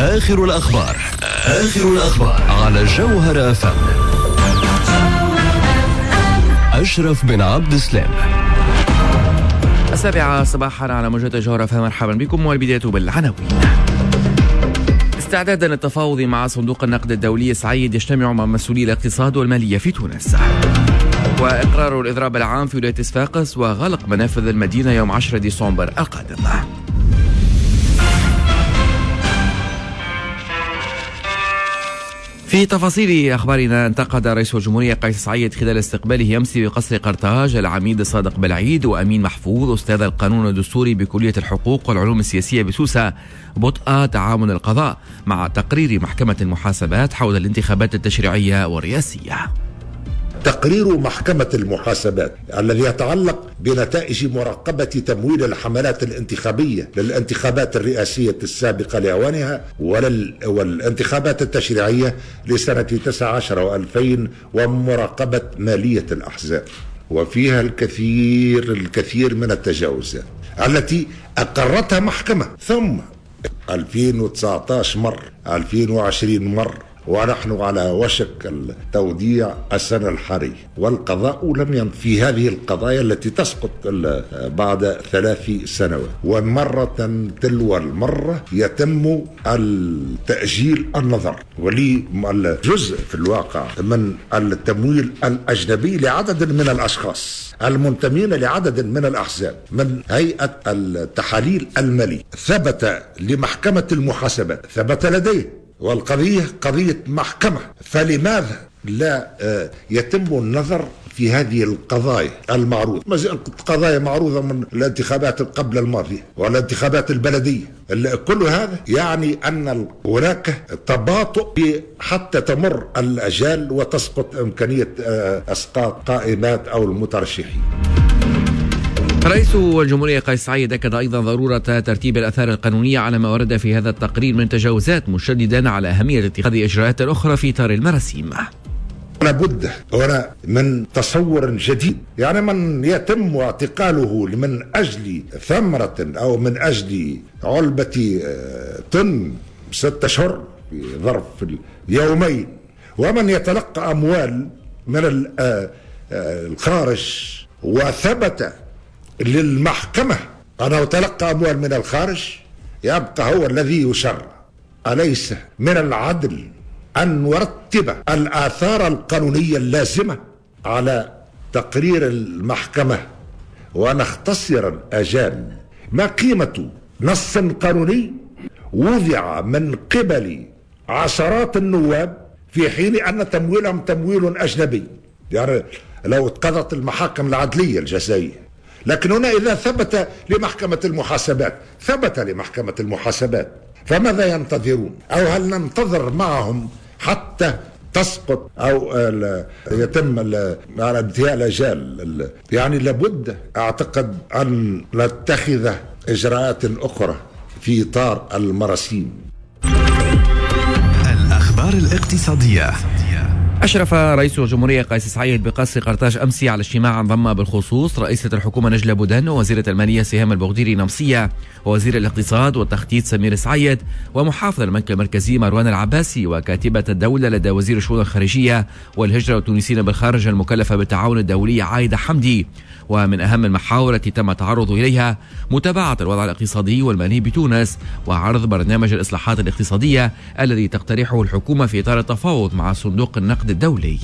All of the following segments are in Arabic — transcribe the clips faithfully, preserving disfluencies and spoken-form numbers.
آخر الأخبار آخر الأخبار على جوهر أف أم. أشرف بن عبد السلام. السابعة صباحا على موجة جوهر أف أم. مرحبا بكم، والبداية بالعناوين. استعدادا للتفاوض مع صندوق النقد الدولي، سعيد يجتمع مع مسؤولي الاقتصاد والمالية في تونس. وإقرار الإضراب العام في ولاية صفاقس وغلق منافذ المدينة يوم عشرة ديسمبر القادم. في تفاصيل أخبارنا، انتقد رئيس الجمهورية قيس سعيد خلال استقباله أمس بقصر قرطاج العميد صادق بلعيد وأمين محفوظ أستاذ القانون الدستوري بكلية الحقوق والعلوم السياسية بسوسة بطء تعاون القضاء مع تقرير محكمة المحاسبات حول الانتخابات التشريعية والرئاسية. تقرير محكمة المحاسبات الذي يتعلق بنتائج مراقبة تمويل الحملات الانتخابية للانتخابات الرئاسية السابقة لأوانها ولل... والانتخابات التشريعية لسنة تسعة عشر وألفين ومراقبة مالية الأحزاب، وفيها الكثير الكثير من التجاوزات التي أقرتها محكمة، ثم ألفين وتسعة عشر مر، ألفين وعشرين مر، ونحن على وشك التوديع السنة الحالية، والقضاء لم ينف في هذه القضايا التي تسقط بعد ثلاث سنوات، ومرة تلو المرة يتم التأجيل النظر ولي الجزء في الواقع من التمويل الأجنبي لعدد من الأشخاص المنتمين لعدد من الأحزاب من هيئة التحاليل المالية. ثبت لمحكمة المحاسبات، ثبت لديه، والقضية قضية محكمة، فلماذا لا يتم النظر في هذه القضايا المعروضة؟ قضايا معروضة من الانتخابات قبل الماضية والانتخابات البلدية، كل هذا يعني أن هناك تباطؤ حتى تمر الأجال وتسقط إمكانية إسقاط قائمات أو المترشحين. رئيس الجمهورية قيس سعيد أكد أيضا ضرورة ترتيب الآثار القانونية على ما ورد في هذا التقرير من تجاوزات، مشددا على أهمية اتخاذ إجراءات أخرى في إطار المراسيم. لابد هنا من تصور جديد، يعني من يتم اعتقاله من أجل ثمرة أو من أجل علبة طن ستة أشهر في ظرف يومين، ومن يتلقى أموال من الخارج وثبت للمحكمة أنه تلقى أموال من الخارج، يبقى هو الذي يشرع. أليس من العدل أن نرتب الآثار القانونية اللازمة على تقرير المحكمة ونختصر الأجال؟ ما قيمة نص قانوني وضع من قبل عشرات النواب في حين أن تمويلهم تمويل أجنبي؟ يعني لو اتقضت المحاكم العدلية الجزائية، لكن هنا إذا ثبت لمحكمة المحاسبات، ثبت لمحكمة المحاسبات، فماذا ينتظرون؟ أو هل ننتظر معهم حتى تسقط أو يتم على انتهاء الأجال؟ يعني لابد أعتقد أن نتخذ إجراءات أخرى في إطار المراسيم. الأخبار الاقتصادية. أشرف رئيس الجمهورية قيس سعيد بقصر قرطاج أمس على اجتماع ضم بالخصوص رئيسة الحكومة نجلة بودن ووزيرة المالية سهام البغديري نمصية ووزير الاقتصاد والتخطيط سمير سعيد ومحافظ البنك المركزي مروان العباسي وكاتبة الدولة لدى وزير الشؤون الخارجية والهجرة والتونسيين بالخارج المكلفة بالتعاون الدولي عايدة حمدي. ومن أهم المحاور التي تم التعرض إليها متابعة الوضع الاقتصادي والمالي بتونس وعرض برنامج الإصلاحات الاقتصادية الذي تقترحه الحكومة في إطار التفاوض مع صندوق النقد الدولي.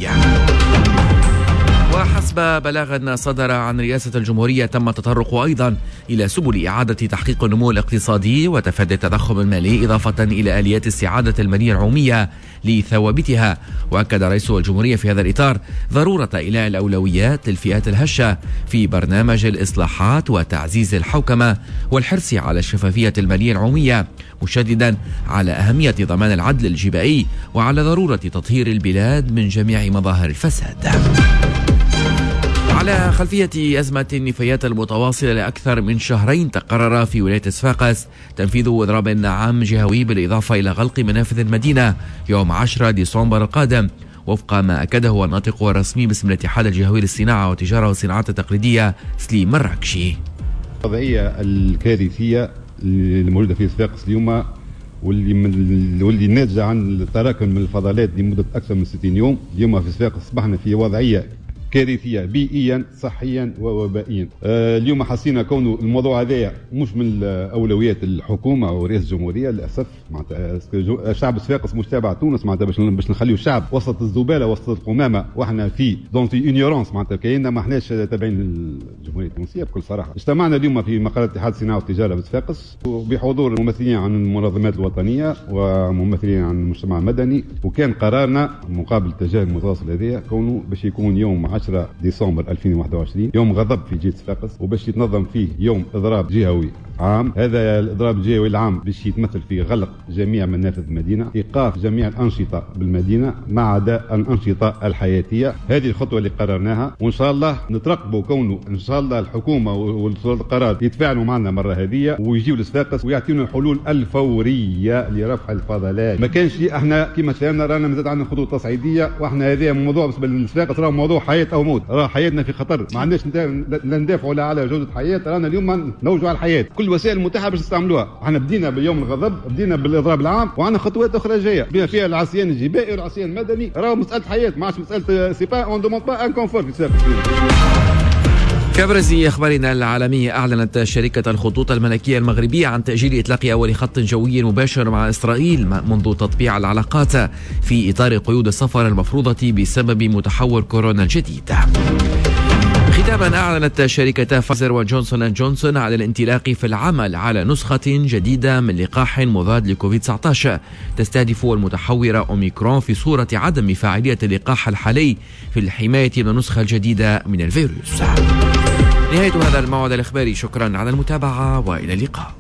وحسب بلاغ صدر عن رئاسة الجمهورية تم التطرق أيضا إلى سبل إعادة تحقيق النمو الاقتصادي وتفادي التضخم المالي، إضافة إلى آليات استعادة المالية العمومية لثوابتها. وأكد رئيس الجمهورية في هذا الإطار ضرورة إيلاء الأولويات للفئات الهشة في برنامج الإصلاحات وتعزيز الحوكمة والحرص على الشفافية المالية العمومية، مشددا على أهمية ضمان العدل الجبائي وعلى ضرورة تطهير البلاد من جميع مظاهر الفساد. على خلفية أزمة النفايات المتواصلة لأكثر من شهرين، تقرر في ولاية صفاقس تنفيذ إضراب عام جهوي بالإضافة إلى غلق منافذ المدينة يوم عشرة ديسمبر القادم، وفق ما أكده الناطق الرسمي باسم الاتحاد الجهوي للصناعة والتجارة والصناعات التقليدية سليم مراكشي. الوضعية الكارثية الموجودة في صفاقس اليوم واللي من واللي ناتجه عن التراكم من الفضلات لمده اكثر من ستين يوم. اليوم في صفاقس اصبحنا في وضعيه كارثيه بيئيا صحيا ووبائيا. آه اليوم حسينا كونه الموضوع هذا مش من اولويات الحكومه ورئاسه الجمهوريه للاسف. معناتها شعب صفاقس مش تابع تونس، معناتها باش باش نخليو الشعب وسط الزباله وسط القمامه واحنا في دون في اونيورونس، معناتها كايننا ما احناش تابعين للجمهوريه التونسيه بكل صراحه. اجتمعنا اليوم في مقر اتحاد الصناعه والتجاره بصفاقس وبحضور ممثلين عن المنظمات الوطنيه وممثلين عن المجتمع المدني، وكان قرارنا مقابل التجاه المتواصل هذا كونه باش يكون يوم عشرة ديسمبر ألفين وواحد وعشرين يوم غضب في جهة صفاقس، وباش يتنظم فيه يوم اضراب جهوي عام. هذا الاضراب الجهوي العام باش يتمثل في غلق جميع منافذ المدينه، ايقاف جميع الانشطه بالمدينه ما عدا الانشطه الحياتيه. هذه الخطوه اللي قررناها، وان شاء الله نترقبوا كونه ان شاء الله الحكومه والقرار يتفاعلوا معنا مره هذه ويجيوا لصفاقس ويعطيونا الحلول الفوريه لرفع الفضلات. ما كانش احنا كما فهمنا رانا مازال عندنا خطوط تصعيديه، واحنا هذا موضوع بالنسبه لصفاقس راه موضوع حياه او موت، راه حياتنا في خطر، ما عندناش لا ندافعوا لا على جوده حياه، رانا اليوم نوجوا على الحياه. كل الوسائل المتاحه باش نستعملوها. احنا بدينا بيوم الغضب، بدينا بالاضراب العام، وعندنا خطوات اخرى جايه بما فيها العصيان الجبائي والعصيان المدني. راه مساله حياه، ما عادش مساله سي با اون دوموند با ان كونفور في صفاقس. كابرز أخبارنا العالمية. أعلنت شركة الخطوط الملكية المغربية عن تأجيل إطلاق أول خط جوي مباشر مع إسرائيل منذ تطبيع العلاقات في إطار قيود السفر المفروضة بسبب متحور كورونا الجديد. ختاما، أعلنت شركتا فايزر وجونسون أند جونسون على الانطلاق في العمل على نسخة جديدة من لقاح مضاد لكوفيد تسعة عشر تستهدف المتحور أوميكرون في صورة عدم فاعلية اللقاح الحالي في الحماية من النسخة الجديدة من الفيروس. نهاية هذا الموعد الإخباري، شكرا على المتابعة وإلى اللقاء.